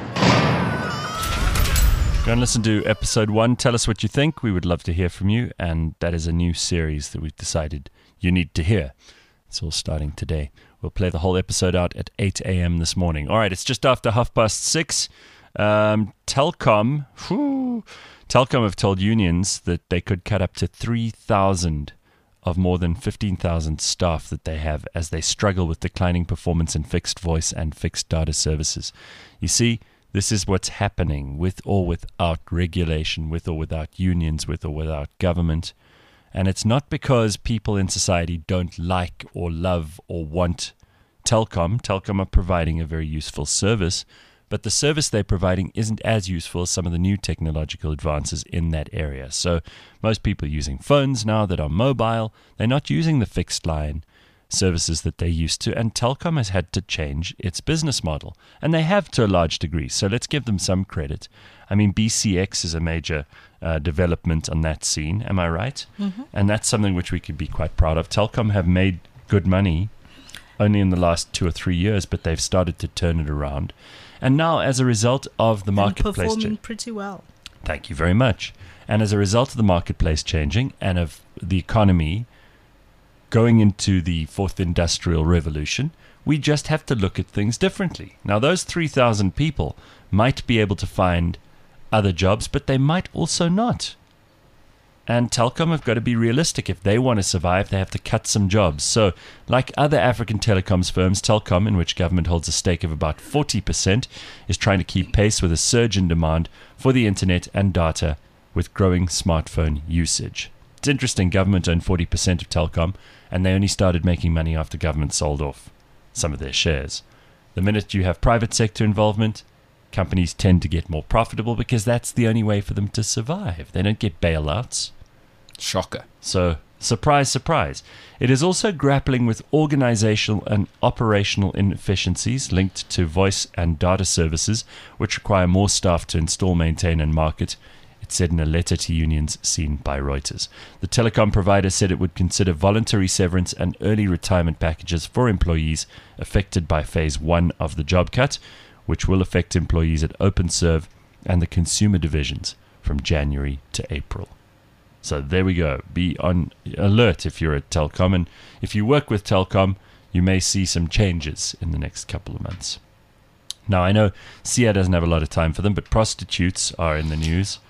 Go and listen to episode one. Tell us what you think. We would love to hear from you, and that is a new series that we've decided you need to hear. It's all starting today. We'll play the whole episode out at eight a.m. this morning. All right, it's just after half past six. Um, Telkom, whew, Telkom have told unions that they could cut up to three thousand of more than fifteen thousand staff that they have as they struggle with declining performance in fixed voice and fixed data services. You see, this is what's happening with or without regulation, with or without unions, with or without government. And it's not because people in society don't like or love or want Telkom. Telkom are providing a very useful service, but the service they're providing isn't as useful as some of the new technological advances in that area. So most people are using phones now that are mobile. They're not using the fixed line services that they used to, and Telkom has had to change its business model, and they have to a large degree, so let's give them some credit. I mean, B C X is a major uh, development on that scene, am I right? Mm-hmm. And that's something which we could be quite proud of. Telkom have made good money only in the last two or three years, but they've started to turn it around, and now as a result of the marketplace and performing cha- pretty well. Thank you very much. And as a result of the marketplace changing and of the economy going into the fourth industrial revolution, we just have to look at things differently. Now, those three thousand people might be able to find other jobs, but they might also not. And Telkom have got to be realistic. If they want to survive, they have to cut some jobs. So, like other African telecoms firms, Telkom, in which government holds a stake of about forty percent, is trying to keep pace with a surge in demand for the internet and data with growing smartphone usage. It's interesting, government owned forty percent of Telkom, and they only started making money after government sold off some of their shares. The minute you have private sector involvement, companies tend to get more profitable because that's the only way for them to survive. They don't get bailouts. Shocker. So, surprise, surprise. It is also grappling with organizational and operational inefficiencies linked to voice and data services, which require more staff to install, maintain, and market. It said in a letter to unions seen by Reuters. The telecom provider said it would consider voluntary severance and early retirement packages for employees affected by phase one of the job cut, which will affect employees at OpenServe and the consumer divisions from January to April. So there we go. Be on alert if you're at Telkom, and if you work with Telkom, you may see some changes in the next couple of months. Now, I know Sia doesn't have a lot of time for them, but prostitutes are in the news.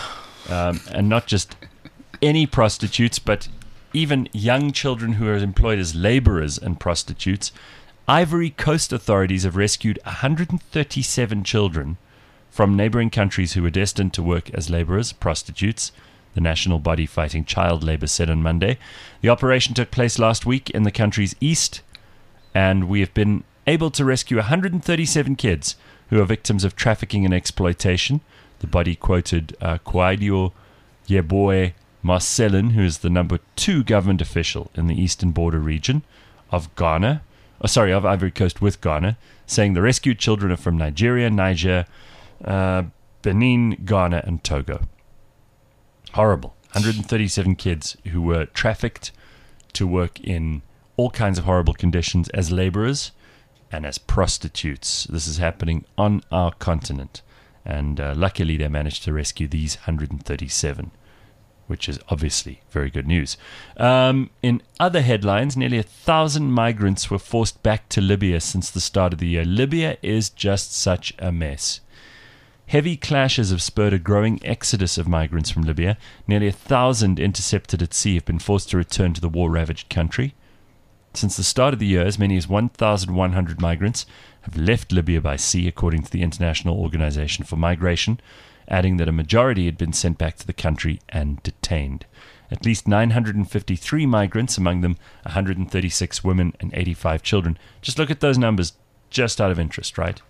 Um, and not just any prostitutes, but even young children who are employed as laborers and prostitutes. Ivory Coast authorities have rescued one hundred thirty-seven children from neighboring countries who were destined to work as laborers, prostitutes. The national body fighting child labor said on Monday. The operation took place last week in the country's east, and we have been able to rescue one hundred thirty-seven kids who are victims of trafficking and exploitation. The body quoted uh, Kwaidio Yeboe Marcelin, who is the number two government official in the eastern border region of Ghana, oh, sorry, of Ivory Coast with Ghana, saying the rescued children are from Nigeria, Niger, uh, Benin, Ghana, and Togo. Horrible. one hundred thirty-seven kids who were trafficked to work in all kinds of horrible conditions as laborers and as prostitutes. This is happening on our continent. And uh, luckily they managed to rescue these one hundred thirty-seven, which is obviously very good news. Um, in other headlines, nearly a thousand migrants were forced back to Libya since the start of the year. Libya is just such a mess. Heavy clashes have spurred a growing exodus of migrants from Libya. Nearly a thousand intercepted at sea have been forced to return to the war-ravaged country. Since the start of the year, as many as one thousand one hundred migrants have left Libya by sea, according to the International Organization for Migration, adding that a majority had been sent back to the country and detained. At least nine hundred fifty-three migrants, among them one hundred thirty-six women and eighty-five children. Just look at those numbers, just out of interest, right?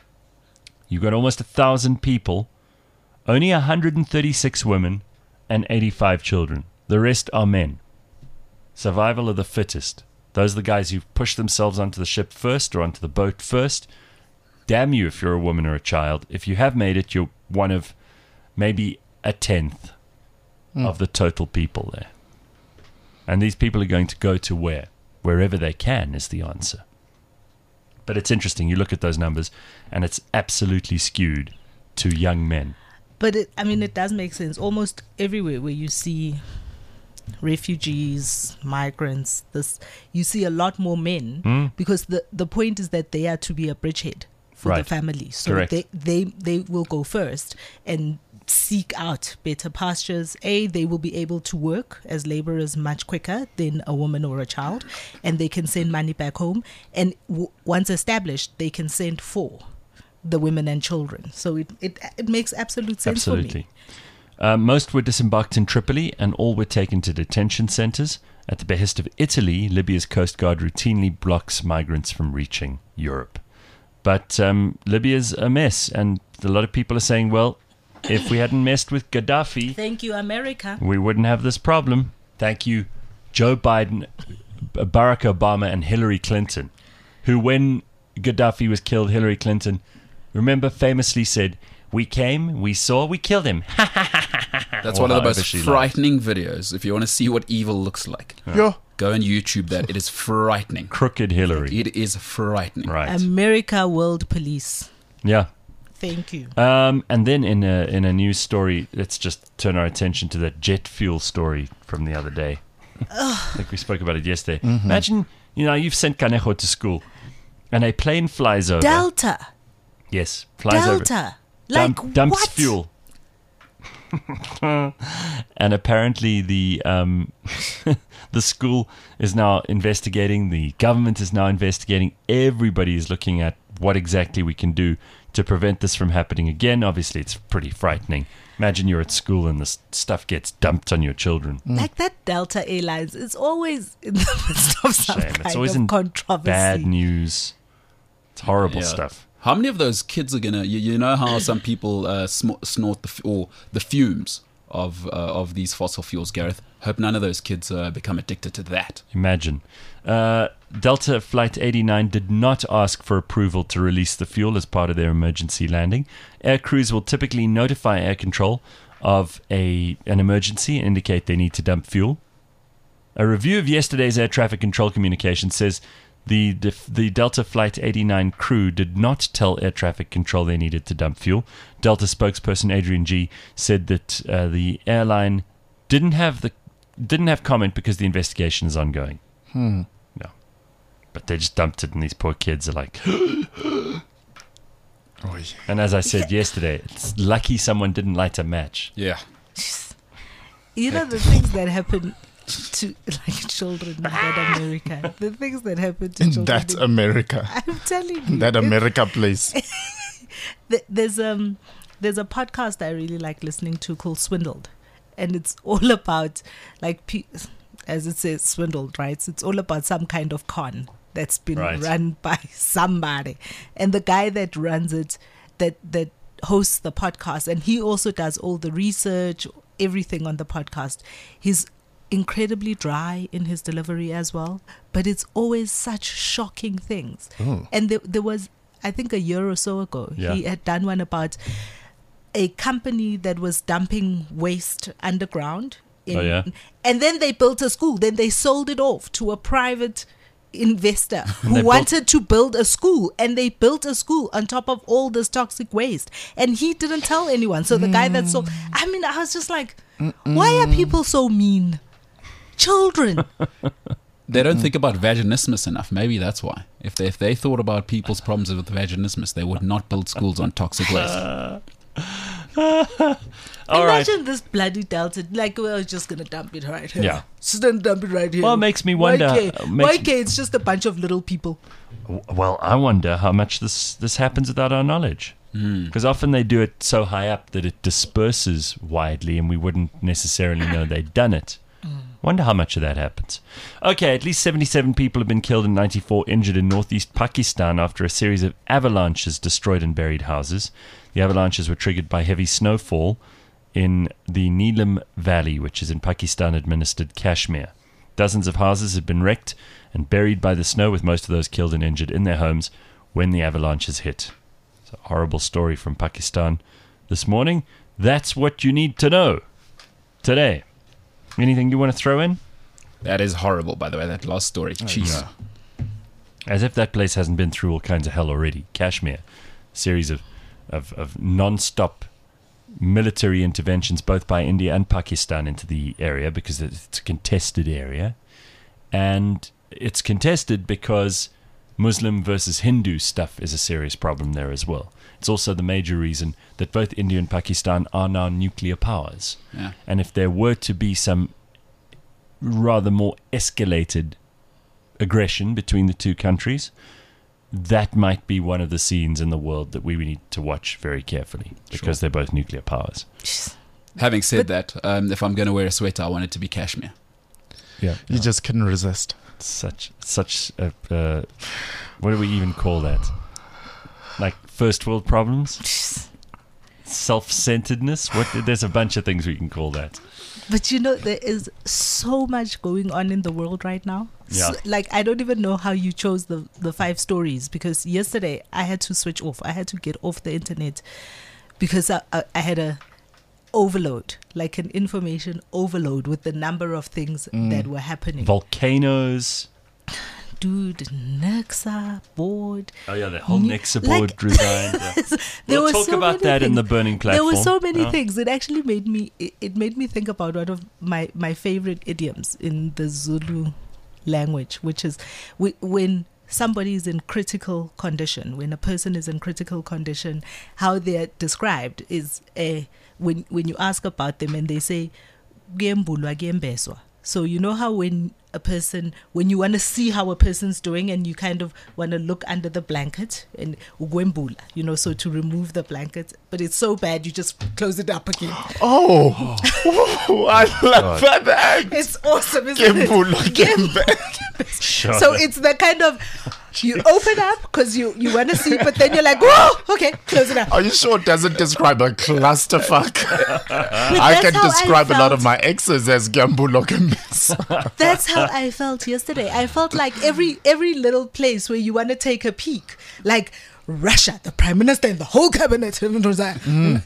You've got almost a thousand people, only one hundred thirty-six women and eighty-five children. The rest are men. Survival of the fittest. Those are the guys who push themselves onto the ship first or onto the boat first. Damn you if you're a woman or a child. If you have made it, you're one of maybe a tenth mm. of the total people there. And these people are going to go to where? Wherever they can is the answer. But it's interesting. You look at those numbers, and it's absolutely skewed to young men. But, it, I mean, it does make sense. Almost everywhere where you see refugees, migrants, this you see a lot more men Mm. because the, the point is that they are to be a bridgehead for Right. the family. So Correct. they, they they will go first and seek out better pastures. A, they will be able to work as laborers much quicker than a woman or a child, and they can send money back home. And w- once established, they can send for the women and children. So it, it, it makes absolute sense for me. Absolutely. Uh, most were disembarked in Tripoli and all were taken to detention centres. At the behest of Italy, Libya's Coast Guard routinely blocks migrants from reaching Europe. But um, Libya's a mess, and a lot of people are saying, well, if we hadn't messed with Gaddafi, Thank you, America. we wouldn't have this problem. Thank you, Joe Biden, Barack Obama, and Hillary Clinton, who, when Gaddafi was killed, Hillary Clinton, remember, famously said, we came, we saw, we killed him. That's Or one of the however most she frightening videos. If you want to see what evil looks like, Yeah. go and YouTube that. It is frightening. Crooked Hillary. It is frightening. Right. America World Police. Yeah. Thank you. Um, and then in a in a news story, let's just turn our attention to that jet fuel story from the other day. I think we spoke about it yesterday. Imagine, you know, you've sent Kanejo to school, and a plane flies over. Delta. yes, flies over. Delta. Like Dump- dumps what? fuel. And apparently the um, the school is now investigating. The government is now investigating. Everybody is looking at what exactly we can do to prevent this from happening again. Obviously, it's pretty frightening. Imagine you're at school and this stuff gets dumped on your children. Like that Delta Airlines, it's always in the midst of some Shame. kind It's always of in controversy. bad news. It's horrible Yeah. stuff. How many of those kids are gonna? You, you know how some people uh, sm- snort the f- or the fumes of uh, of these fossil fuels, Gareth. Hope none of those kids uh, become addicted to that. Imagine. Uh, Delta Flight eighty-nine did not ask for approval to release the fuel as part of their emergency landing. Air crews will typically notify air control of a an emergency and indicate they need to dump fuel. A review of yesterday's air traffic control communication says the the, the Delta Flight eighty-nine crew did not tell air traffic control they needed to dump fuel. Delta spokesperson Adrian G said that uh, the airline didn't have the didn't have comment because the investigation is ongoing. Hmm. No, but they just dumped it, and these poor kids are like. Oy. And as I said yesterday, it's lucky someone didn't light a match. Yeah. You know the things that happen to like children in that America. The things that happen to In children. that in- America. I'm telling you. That it- America place. th- there's um there's a podcast I really like listening to called Swindled, and it's all about like pe- as it says swindled, right? So it's all about some kind of con that's been Right. run by somebody, and the guy that runs it, that that hosts the podcast, and he also does all the research, everything on the podcast. He's incredibly dry in his delivery as well, but it's always such shocking things. Oh. And there, there was, I think, a year or so ago, Yeah. he had done one about a company that was dumping waste underground. In, Oh, yeah? And then they built a school. Then they sold it off to a private investor They who built- wanted to build a school, and they built a school on top of all this toxic waste, and he didn't tell anyone. So the guy that sold, I mean, I was just like, why are people so mean? Children. They don't think about vaginismus enough. Maybe that's why. If they if they thought about people's problems with vaginismus, they would not build schools on toxic waste. All right. Imagine this bloody Delta. Like, we're just going to dump it right here. Yeah. Just gonna dump it right here. Well, it makes me wonder- Why, uh, makes- Why, it's just a bunch of little people. W- Well, I wonder how much this, this happens without our knowledge. Because often they do it so high up that it disperses widely and we wouldn't necessarily know they'd done it. Wonder how much of that happens. Okay, at least seventy-seven people have been killed and ninety-four injured in northeast Pakistan after a series of avalanches destroyed and buried houses. The avalanches were triggered by heavy snowfall in the Neelam Valley, which is in Pakistan-administered Kashmir. Dozens of houses have been wrecked and buried by the snow, with most of those killed and injured in their homes when the avalanches hit. It's a horrible story from Pakistan this morning. That's what you need to know today. Anything you want to throw in? That is horrible, by the way, that last story. Jeez. As if that place hasn't been through all kinds of hell already. Kashmir, series of, of, of non-stop military interventions both by India and Pakistan into the area because it's a contested area. And it's contested because Muslim versus Hindu stuff is a serious problem there as well. It's also the major reason that both India and Pakistan are now nuclear powers. Yeah. And if there were to be some rather more escalated aggression between the two countries, that might be one of the scenes in the world that we need to watch very carefully because Sure. they're both nuclear powers. Having said that, um, if I'm going to wear a sweater, I want it to be cashmere. Yeah. You just couldn't resist. Such, such a, uh, what do we even call that? Like first world problems? Self-centeredness? What? There's a bunch of things we can call that. But you know, there is so much going on in the world right now. Yeah. So, like, I don't even know how you chose the, the five stories, because yesterday I had to switch off. I had to get off the internet because I, I, I had a overload, like an information overload with the number of things Mm. that were happening. Volcanoes. Dude, Nexa board. Oh yeah, the whole Ni- Nexa like- board resigned. Yeah. There We'll were talk so about many that in things. the burning platform. There were so many Yeah. things. It actually made me. It, it made me think about one of my my favorite idioms in the Zulu language, which is wh- when somebody is in critical condition. When a person is in critical condition, how they're described is a when when you ask about them and they say "Gembulwa gembeswa." So you know how when a person, when you want to see how a person's doing and you kind of want to look under the blanket and ugwembula, you know, so to remove the blanket, but it's so bad you just close it up again. Oh, Ooh, I love that. It's awesome, isn't it? Gembulo, gembe. Sure. So it's the kind of, you open up because you, you want to see, but then you're like, whoa, okay, close it up. Are you sure it doesn't describe a clusterfuck? I that's can how I describe a lot of felt. my exes as Gembulo gembes. That's how I felt yesterday. I felt like every every little place where you want to take a peek, like Russia, the prime minister and the whole cabinet resigned. Mm.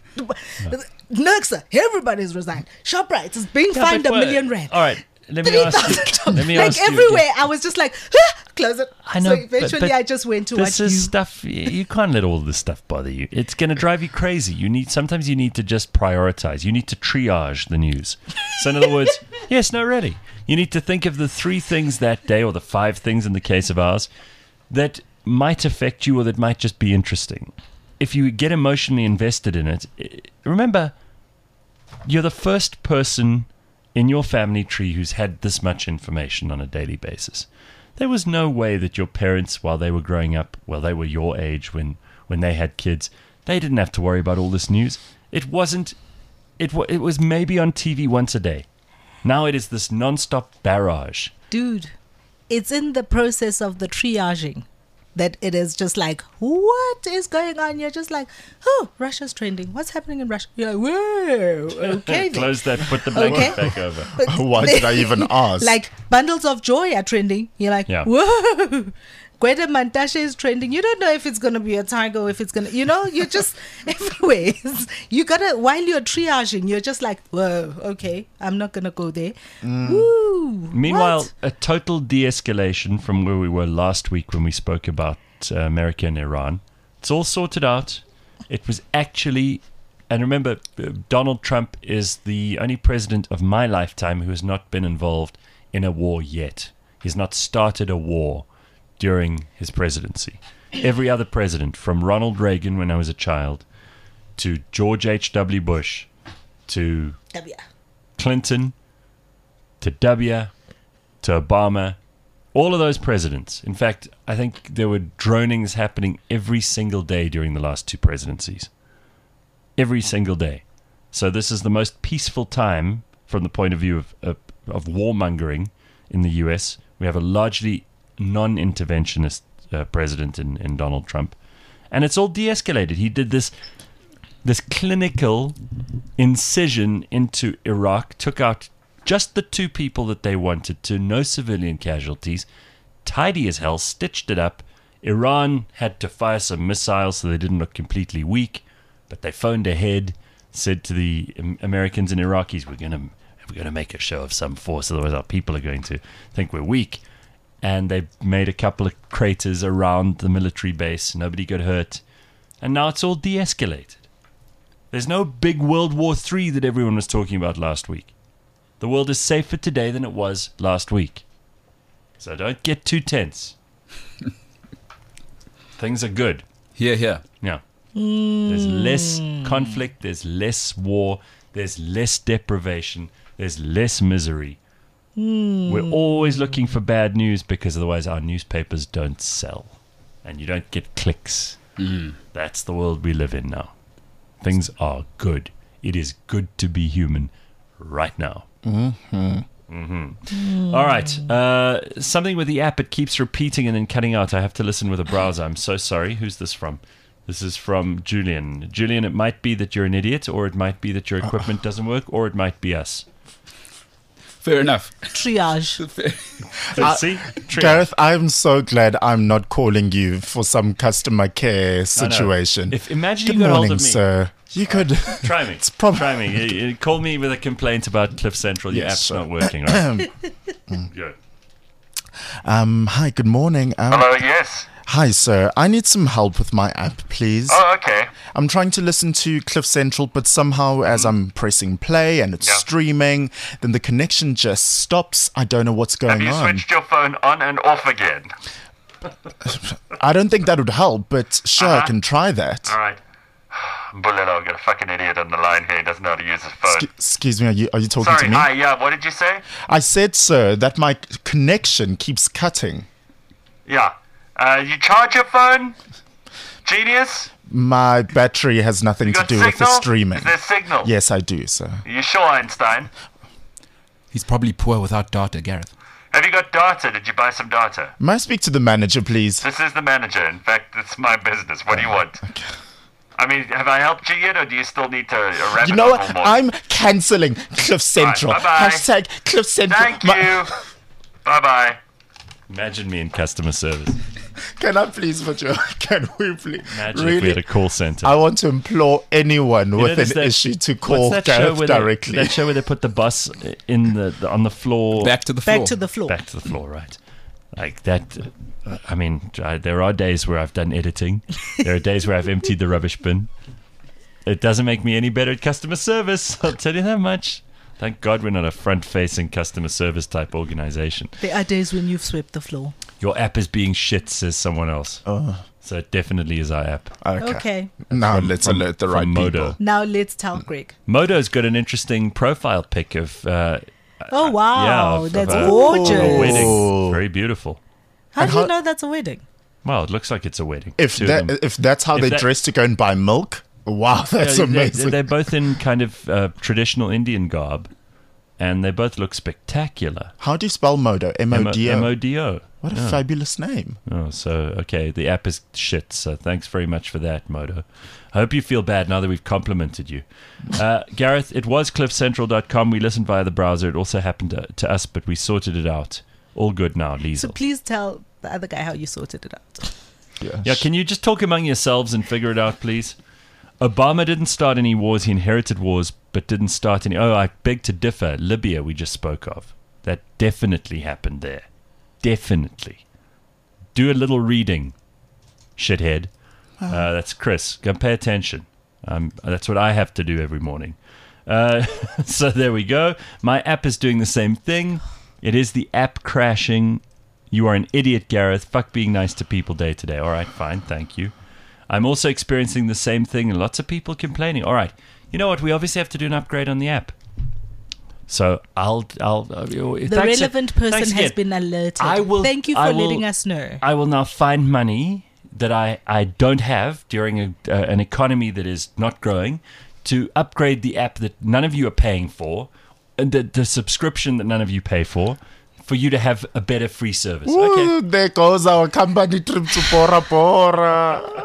Nexa, everybody's resigned. ShopRite is being Yeah, fined but a what- million rand. All right, let me three ask thousand you. Let me like ask you everywhere, again. I was just like, ah, close it. I know, So but- eventually, but I just went to this what is you. stuff you you can't let all this stuff bother you. It's going to drive you crazy. You need sometimes you need to just prioritize. You need to triage the news. So in other words, yes, no, really, you need to think of the three things that day, or the five things in the case of ours, that might affect you or that might just be interesting. If you get emotionally invested in it, i- remember, you're the first person in your family tree who's had this much information on a daily basis. There was no way that your parents, while they were growing up, well, they were your age when, when they had kids, they didn't have to worry about all this news. It wasn't, it, wa- it was maybe on T V once a day. Now it is this non-stop barrage. Dude, it's in the process of the triaging that it is just like, what is going on? You're just like, oh, Russia's trending. What's happening in Russia? You're like, whoa, okay. then. Close that, put the blanket Okay. back over. But Why did I even ask? Like, bundles of joy are trending. You're like, Yeah. whoa. Gweda Mantashe is trending. You don't know if it's going to be a tiger or if it's going to, you know, you're just everywhere. You got to, while you're triaging, you're just like, whoa, okay, I'm not going to go there. Woo. Meanwhile, what? a total de-escalation from where we were last week when we spoke about uh, America and Iran. It's all sorted out. It was actually, and remember, uh, Donald Trump is the only president of my lifetime who has not been involved in a war yet. He's not started a war during his presidency. Every other president, from Ronald Reagan when I was a child, to George H W. Bush, to W. Clinton, to W, to Obama, all of those presidents. In fact, I think there were dronings happening every single day during the last two presidencies. Every single day. So this is the most peaceful time from the point of view of, of, of warmongering in the U S. We have a largely non-interventionist uh, president in, in Donald Trump. And it's all de-escalated. He did this this clinical incision into Iraq, took out just the two people that they wanted to, no civilian casualties, tidy as hell, stitched it up. Iran had to fire some missiles so they didn't look completely weak, but they phoned ahead, said to the um, Americans and Iraqis, we're going to we're going to make a show of some force, otherwise our people are going to think we're weak. And they made a couple of craters around the military base. Nobody got hurt. And now it's all de-escalated. There's no big World War Three that everyone was talking about last week. The world is safer today than it was last week. So don't get too tense. Things are good. Here, here. Yeah. There's less conflict, there's less war, there's less deprivation, there's less misery. We're always looking for bad news because otherwise our newspapers don't sell. And you don't get clicks. Mm. That's the world we live in now. Things are good. It is good to be human right now. Mm-hmm. Mm-hmm. All right. Uh, something with the app, it keeps repeating and then cutting out. I have to listen with a browser. I'm so sorry. Who's this from? This is from Julian. Julian, it might be that you're an idiot, or it might be that your equipment doesn't work, or it might be us. Fair enough. Triage. Let's see. Triage. Gareth, I'm so glad I'm not calling you for some customer care situation. If imagine Good you got morning, hold of me. sir. You could Try me. It's prob- Try me. You, you call me with a complaint about Cliff Central. Your Yes, app's sir. not working. Right? Good. Um, hi, good morning. Um, Hello, yes. Hi, sir. I need some help with my app, please. Oh, okay. I'm trying to listen to Cliff Central, but somehow as I'm pressing play and it's Yeah. streaming, then the connection just stops. I don't know what's going Have you on. switched your phone on and off again? I don't think that would help, but sure, I Uh-huh. can try that. All right. Bulletto, I've got a fucking idiot on the line here. He doesn't know how to use his phone. Excu- Excuse me, are you, are you talking Sorry, to me? hi, yeah, what did you say? I said, sir, that my c- connection keeps cutting. Yeah. Uh, you charge your phone? Genius? My battery has nothing You to got do signal? with the streaming. Is there signal? Yes, I do, sir. Are you sure, Einstein? He's probably poor without data, Gareth. Have you got data? Did you buy some data? May I speak to the manager, please? This is the manager. In fact, it's my business. What do you want? I mean, have I helped you yet, or do you still need to uh, rabbit You know what? hole more? I'm cancelling Cliff Central. bye-bye. Hashtag Cliff Central. Thank My- you. Bye-bye. Imagine me in customer service. Can I please put you? Can we please? Imagine if we had a call center. I want to implore anyone You know, with there's an that- issue to what's call that show Gareth where they- directly. that show where they put the bus in the, the on the floor. Back to the floor. Back to the floor. Back to the floor, right? Like that. uh, I mean, I, there are days where I've done editing. There are days where I've emptied the rubbish bin. It doesn't make me any better at customer service. I'll tell you that much. Thank God we're not a front-facing customer service type organization. There are days when you've swept the floor. Your app is being shit, says someone else. Oh, So it definitely is our app. okay. Okay. Now From- let's from- alert the from right Modo. people. Now let's tell Greg. Modo's got an interesting profile pic of uh, Oh, wow. yeah, of- of That's a- gorgeous. a wedding. Oh. Very beautiful. How And do you how- know that's a wedding? Well, it looks like it's a wedding. If Two of that them. if that's how If they that- dress to go and buy milk, wow, that's Yeah, they- amazing. They're both in kind of uh, traditional Indian garb, and they both look spectacular. How do you spell Modo? M O D M O. O D O. What a Yeah. fabulous name. Oh, so, okay, the app is shit, so thanks very much for that, Modo. I hope you feel bad now that we've complimented you. Uh, Gareth, it was cliff central dot com. We listened via the browser. It also happened to, to us, but we sorted it out. All good now, So Liesel. please tell the other guy how you sorted it out. Yeah, can you just talk among yourselves and figure it out, please? Obama didn't start any wars. He inherited wars, but didn't start any... Oh, I beg to differ. Libya, we just spoke of. That definitely happened there. Definitely. Do a little reading, shithead. Uh, that's Chris. Go pay attention. Um, that's what I have to do every morning. Uh, so there we go. My app is doing the same thing. It is the app crashing. You are an idiot, Gareth. Fuck being nice to people day to day. All right, fine. Thank you. I'm also experiencing the same thing, and lots of people complaining. All right. You know what? We obviously have to do an upgrade on the app. So I'll... I'll uh, The thanks- relevant person thanks has again. been alerted. I will- Thank you for I will- letting us know. I will now find money that I, I don't have during a, uh, an economy that is not growing to upgrade the app that none of you are paying for, and the, the subscription that none of you pay for, for you to have a better free service. Okay. Ooh, there goes our company trip to Bora Bora.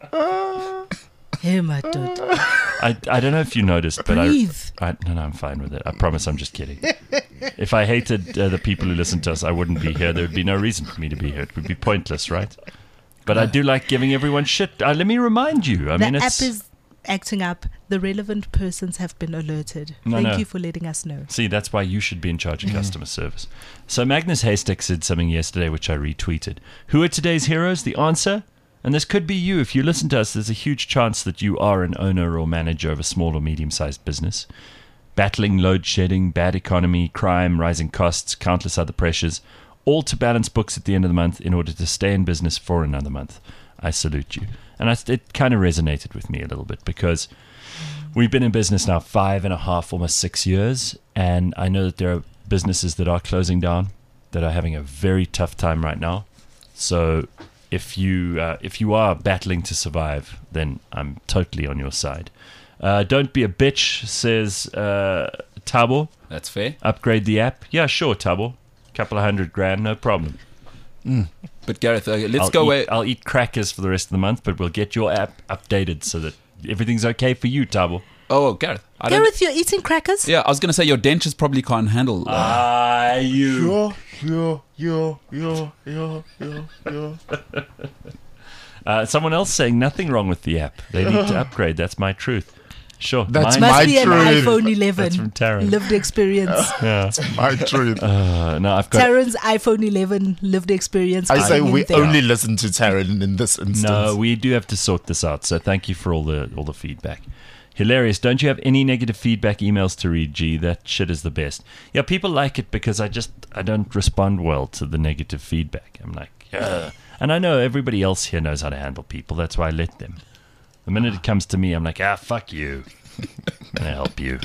Hey, my dude. I, I don't know if you noticed, but Breathe. I, I... No, no, I'm fine with it. I promise I'm just kidding. If I hated uh, the people who listen to us, I wouldn't be here. There would be no reason for me to be here. It would be pointless, right? But I do like giving everyone shit. Uh, let me remind you. I the mean, app it's... is acting up. The relevant persons have been alerted. No, Thank no. you for letting us know. See, that's why you should be in charge of customer service. So Magnus Haystack said something yesterday, which I retweeted. Who are today's heroes? The answer? And this could be you. If you listen to us, there's a huge chance that you are an owner or manager of a small or medium-sized business. Battling load shedding, bad economy, crime, rising costs, countless other pressures, all to balance books at the end of the month in order to stay in business for another month. I salute you. And I, it kind of resonated with me a little bit because we've been in business now five and a half, almost six years. And I know that there are businesses that are closing down, that are having a very tough time right now. So if you uh, if you are battling to survive, then I'm totally on your side. Uh, don't be a bitch, says uh, Tabo. That's fair. Upgrade the app. Yeah, sure, Tabo. Couple of hundred grand, no problem. Mm. But Gareth, uh, let's I'll go eat, away. I'll eat crackers for the rest of the month, but we'll get your app updated so that everything's okay for you, Tabo. Oh, Gareth. I don't- Gareth, you're eating crackers? Yeah, I was going to say your dentures probably can't handle. Uh, Ah, you. Yo, yo, yo, yo, yo, yo. Uh, someone else saying nothing wrong with the app. They need to upgrade. That's my truth. Sure. That's Mine- my Must be an truth. iPhone eleven. That's from Taryn. Lived experience. Yeah. My truth. Uh, no, I've got. Taryn's iPhone eleven lived experience. I say coming in we there. only listen to Taryn in this instance. No, we do have to sort this out. So thank you for all the all the feedback. Hilarious. Don't you have any negative feedback emails to read, G? That shit is the best. Yeah, people like it because I just I don't respond well to the negative feedback. I'm like, ugh. And I know everybody else here knows how to handle people. That's why I let them. The minute it comes to me, I'm like, ah, fuck you. I'm gonna help you.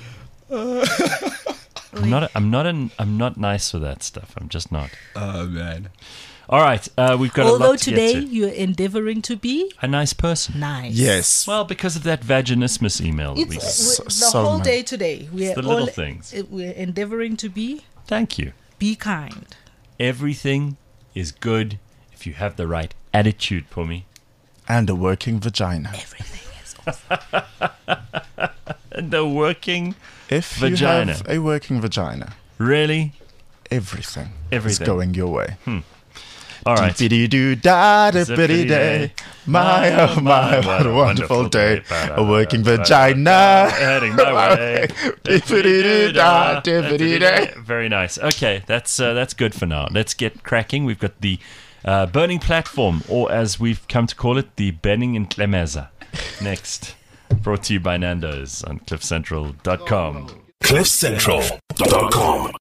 I'm not. A, I'm not. An, I'm not nice with that stuff. I'm just not. oh, man. All right. Uh, we've got a Although lot to today get to. you're endeavoring to be A nice person. nice. Yes. Well, because of that vaginismus email that we got. It's So- the so whole much. day today. We're the all, little things. uh, We're endeavoring to be Thank you. be kind. Everything is good if you have the right attitude, Pumi. And a working vagina. Everything is awesome. And the working, If Vagina. you have a working vagina, really? everything, Everything. is going your way. All right. Dippity-doo da dippity day. My oh my, what a wonderful day. A working vagina. Heading my way. Dippity-doo da dippity day. Very nice. Okay, that's uh, that's good for now. Let's get cracking. We've got the uh, Burning Platform, or as we've come to call it, the Benning and Clemeza. Next. Brought to you by Nando's on cliff central dot com. cliff central dot com